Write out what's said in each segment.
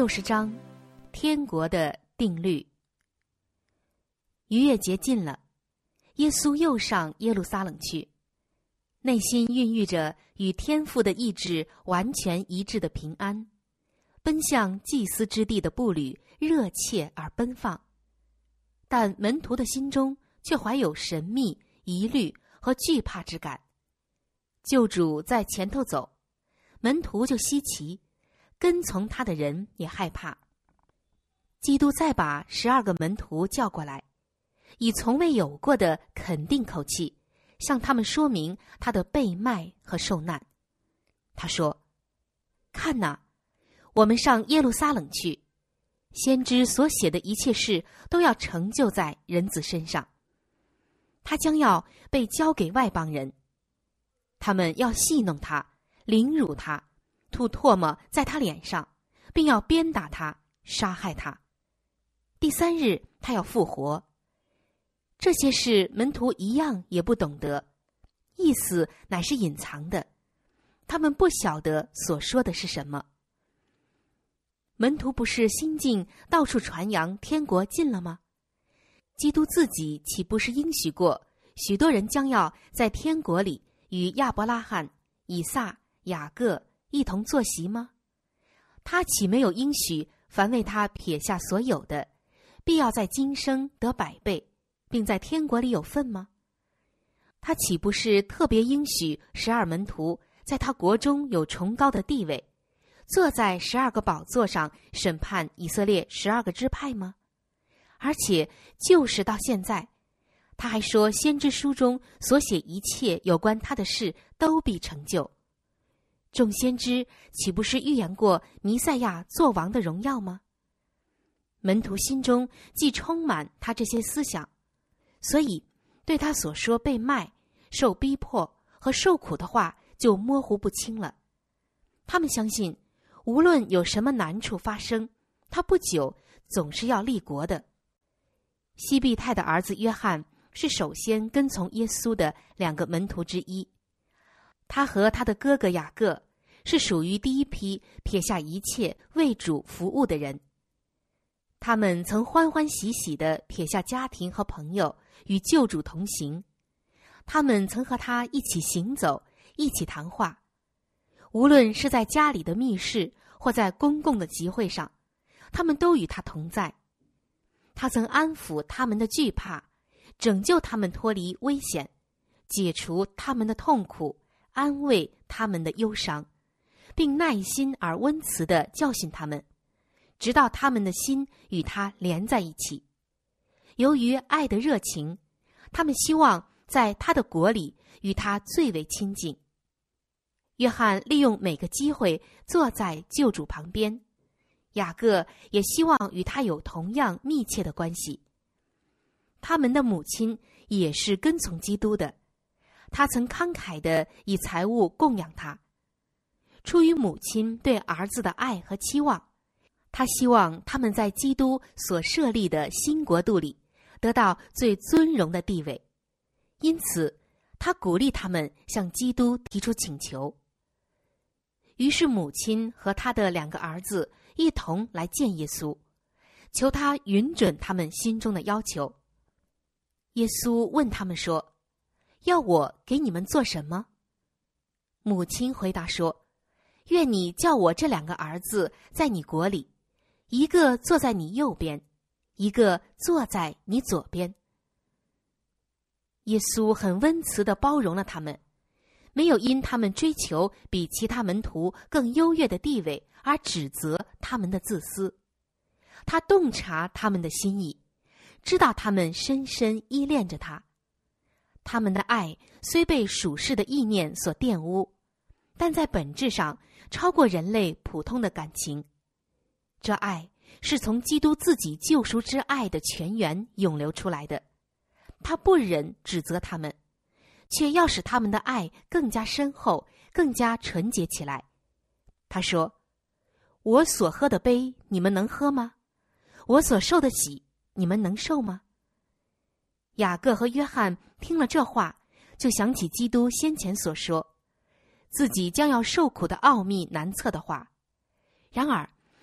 60章，天国的定律。逾越节近了，耶稣又上耶路撒冷去，内心孕育着与天父的意志完全一致的平安，奔向祭司之地的步履热切而奔放，但门徒的心中却怀有神秘、疑虑和惧怕之感。救主在前头走，门徒就稀奇，跟从他的人也害怕。基督再把12个门徒叫过来，以从未有过的肯定口气向他们说明他的被卖和受难。他说：看哪，我们上耶路撒冷去，先知所写的一切事都要成就在人子身上。他将要被交给外邦人，他们要戏弄他，凌辱他，吐唾沫在他脸上，并要鞭打他，杀害他。第3日他要复活。这些事门徒一样也不懂得，意思乃是隐藏的，他们不晓得所说的是什么。门徒不是心境到处传扬天国近了吗？基督自己岂不是应许过许多人将要在天国里与亚伯拉罕、以撒、雅各一同坐席吗？他岂没有应许凡为他撇下所有的，必要在今生得100倍，并在天国里有份吗？他岂不是特别应许12门徒在他国中有崇高的地位，坐在12个宝座上审判以色列12个支派吗？而且就是到现在，他还说先知书中所写一切有关他的事都必成就。众先知岂不是预言过弥赛亚作王的荣耀吗？门徒心中既充满他这些思想，所以对他所说被卖、受逼迫和受苦的话就模糊不清了。他们相信无论有什么难处发生，他不久总是要立国的。西庇太的儿子约翰是首先跟从耶稣的2个门徒之一，他和他的哥哥雅各是属于第一批撇下一切为主服务的人。他们曾欢欢喜喜地撇下家庭和朋友与救主同行，他们曾和他一起行走，一起谈话，无论是在家里的密室或在公共的集会上，他们都与他同在。他曾安抚他们的惧怕，拯救他们脱离危险，解除他们的痛苦，安慰他们的忧伤，并耐心而温慈地教训他们，直到他们的心与他连在一起。由于爱的热情，他们希望在他的国里与他最为亲近。约翰利用每个机会坐在救主旁边，雅各也希望与他有同样密切的关系。他们的母亲也是跟从基督的，他曾慷慨地以财物供养他。出于母亲对儿子的爱和期望，他希望他们在基督所设立的新国度里得到最尊荣的地位，因此他鼓励他们向基督提出请求。于是母亲和他的2个儿子一同来见耶稣，求他允准他们心中的要求。耶稣问他们说：要我给你们做什么？母亲回答说：愿你叫我这2个儿子在你国里，一个坐在你右边，一个坐在你左边。耶稣很温慈地包容了他们，没有因他们追求比其他门徒更优越的地位而指责他们的自私。他洞察他们的心意，知道他们深深依恋着他。他们的爱虽被属世的意念所玷污，但在本质上超过人类普通的感情。这爱是从基督自己救赎之爱的泉源涌流出来的。他不忍指责他们，却要使他们的爱更加深厚，更加纯洁起来。他说：我所喝的杯你们能喝吗？我所受的洗你们能受吗？雅各和约翰听了这话，就想起基督先前所说自己将要受苦的奥秘难测的话。然而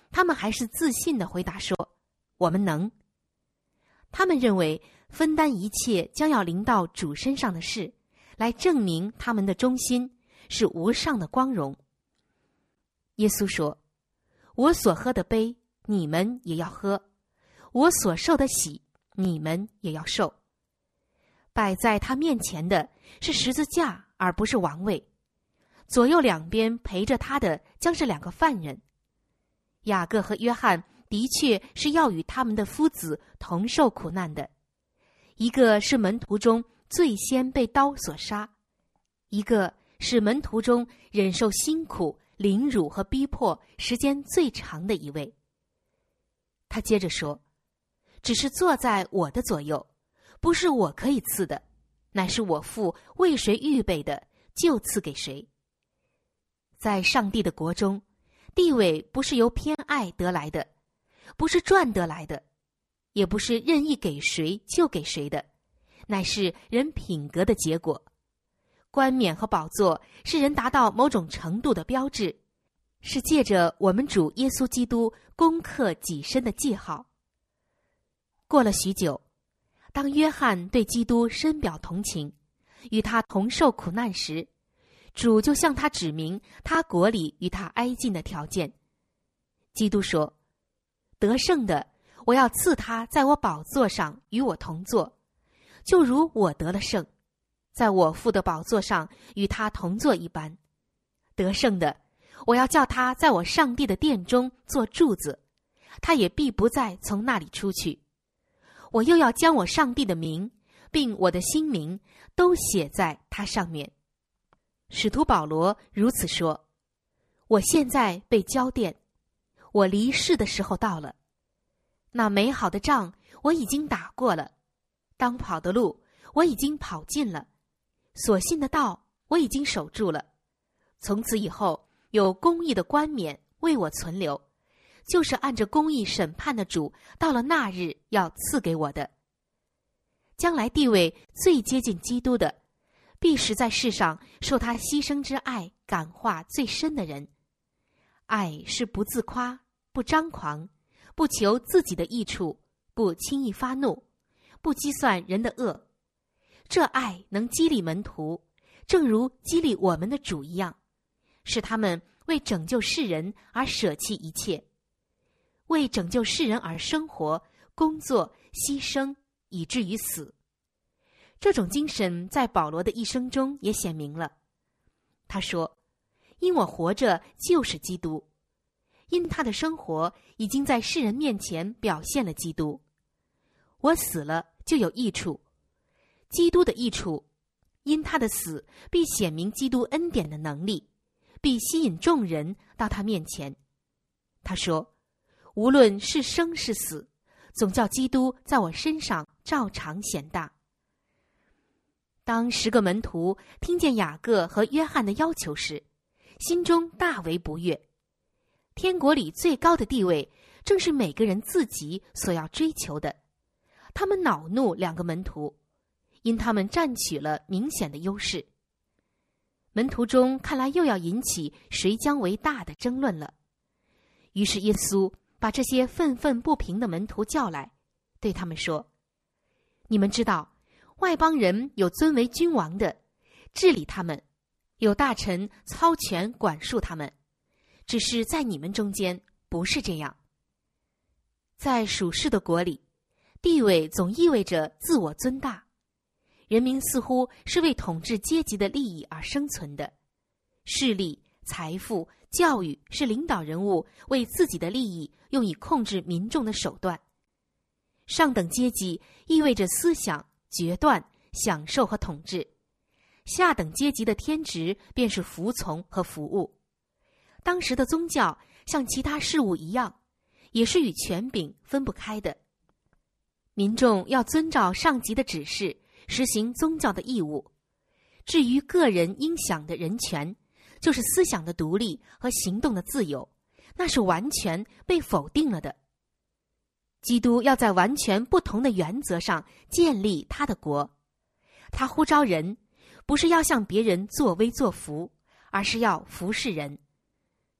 他们还是自信地回答说：“我们能。”他们认为分担一切将要临到主身上的事，来证明他们的忠心，是无上的光荣。耶稣说：“我所喝的杯，你们也要喝；我所受的洗，你们也要受。”摆在他面前的是十字架，而不是王位。左右两边陪着他的将是两个犯人。雅各和约翰的确是要与他们的夫子同受苦难的，一个是门徒中最先被刀所杀，一个是门徒中忍受辛苦、凌辱和逼迫时间最长的一位。他接着说：“只是坐在我的左右，不是我可以赐的，乃是我父为谁预备的，就赐给谁。”在上帝的国中，地位不是由偏爱得来的，不是赚得来的，也不是任意给谁就给谁的，乃是人品格的结果。冠冕和宝座是人达到某种程度的标志，是借着我们主耶稣基督攻克己身的记号。过了许久，当约翰对基督深表同情，与他同受苦难时，主就向他指明他国里与他挨近的条件。基督说：“得胜的，我要赐他在我宝座上与我同坐，就如我得了胜，在我父的宝座上与他同坐一般。得胜的，我要叫他在我上帝的殿中做柱子，他也必不再从那里出去。我又要将我上帝的名，并我的新名都写在他上面。”使徒保罗如此说：“我现在被交奠，我离世的时候到了。那美好的仗我已经打过了，当跑的路我已经跑尽了，所信的道我已经守住了。从此以后，有公义的冠冕为我存留，就是按着公义审判的主到了那日要赐给我的。将来地位最接近基督的，必是在世上受他牺牲之爱感化最深的人。爱是不自夸，不张狂，不求自己的益处，不轻易发怒，不计算人的恶。这爱能激励门徒，正如激励我们的主一样，使他们为拯救世人而舍弃一切，为拯救世人而生活、工作、牺牲，以至于死。这种精神在保罗的一生中也显明了。他说：“因我活着就是基督。”因他的生活已经在世人面前表现了基督。我死了就有益处，基督的益处，因他的死必显明基督恩典的能力，必吸引众人到他面前。他说：“无论是生是死，总叫基督在我身上照常显大。”当10个门徒听见雅各和约翰的要求时，心中大为不悦。天国里最高的地位，正是每个人自己所要追求的。他们恼怒2个门徒，因他们占取了明显的优势。门徒中看来又要引起谁将为大的争论了。于是耶稣把这些愤愤不平的门徒叫来，对他们说：“你们知道，外邦人有尊为君王的，治理他们，有大臣操权管束他们，只是在你们中间不是这样。在属世的国里，地位总意味着自我尊大，人民似乎是为统治阶级的利益而生存的，势力、财富、教育是领导人物为自己的利益用以控制民众的手段。上等阶级意味着思想、决断、享受和统治，下等阶级的天职便是服从和服务。当时的宗教像其他事物一样，也是与权柄分不开的。民众要遵照上级的指示，实行宗教的义务。至于个人应享的人权，就是思想的独立和行动的自由，那是完全被否定了的。基督要在完全不同的原则上建立他的国。他呼召人，不是要向别人作威作福，而是要服侍人。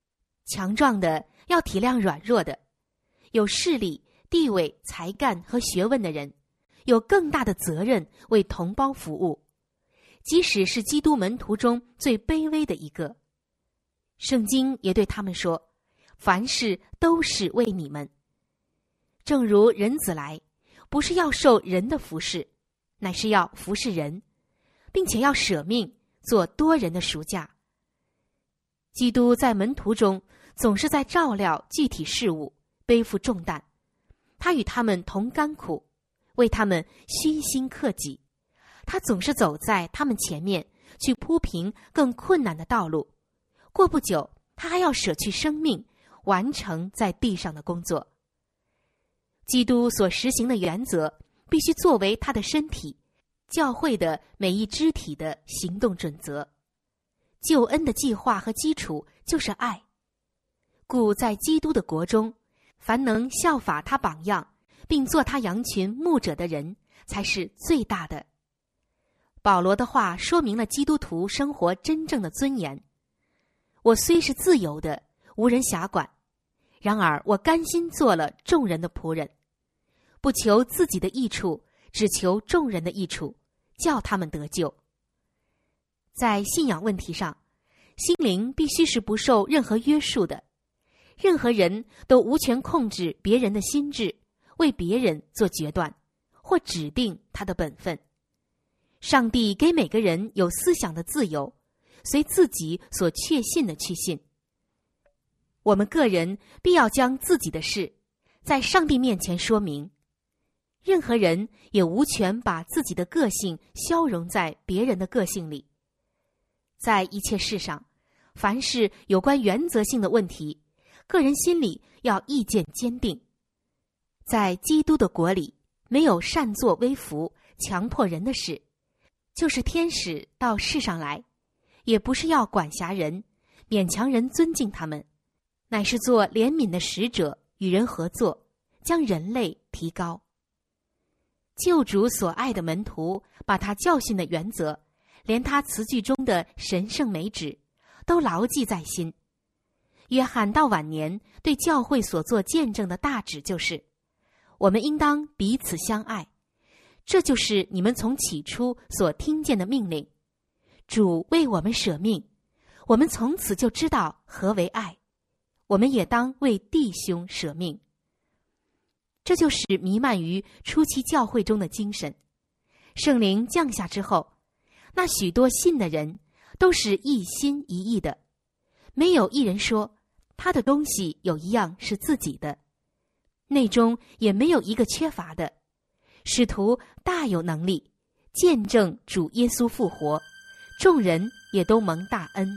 强壮的要体谅软弱的，有势力、地位、才干和学问的人，有更大的责任为同胞服务，即使是基督门徒中最卑微的一个。圣经也对他们说，凡事都是为你们。正如人子来，不是要受人的服侍，乃是要服侍人，并且要舍命做多人的赎价。基督在门徒中总是在照料具体事务，背负重担，他与他们同甘苦，为他们虚心克己，他总是走在他们前面，去铺平更困难的道路。过不久，他还要舍去生命，完成在地上的工作。基督所实行的原则，必须作为他的身体，教会的每一肢体的行动准则。救恩的计划和基础就是爱，故在基督的国中，凡能效法他榜样，并做他羊群牧者的人，才是最大的。保罗的话说明了基督徒生活真正的尊严。我虽是自由的，无人辖管，然而我甘心做了众人的仆人，不求自己的益处，只求众人的益处，叫他们得救。在信仰问题上，心灵必须是不受任何约束的，任何人都无权控制别人的心智，为别人做决断，或指定他的本分。上帝给每个人有思想的自由，随自己所确信的去信。我们个人必要将自己的事在上帝面前说明，任何人也无权把自己的个性消融在别人的个性里。在一切事上，凡是有关原则性的问题，个人心里要意见坚定。在基督的国里，没有擅作威服、强迫人的事，就是天使到世上来，也不是要管辖人，勉强人尊敬他们，乃是做怜悯的使者，与人合作，将人类提高。救主所爱的门徒把他教训的原则，连他词句中的神圣美旨，都牢记在心。约翰到晚年对教会所做见证的大旨就是：我们应当彼此相爱，这就是你们从起初所听见的命令。主为我们舍命，我们从此就知道何为爱，我们也当为弟兄舍命。这就是弥漫于初期教会中的精神。圣灵降下之后，那许多信的人都是一心一意的，没有一人说他的东西有一样是自己的，内中也没有一个缺乏的。使徒大有能力见证主耶稣复活，众人也都蒙大恩。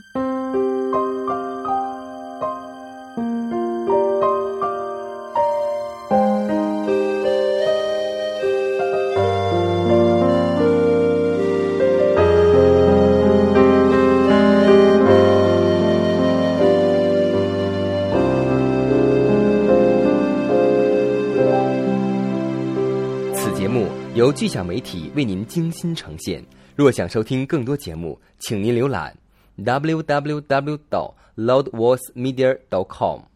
由巨响媒体为您精心呈现。若想收听更多节目，请您浏览 www.loudvoicemedia.com。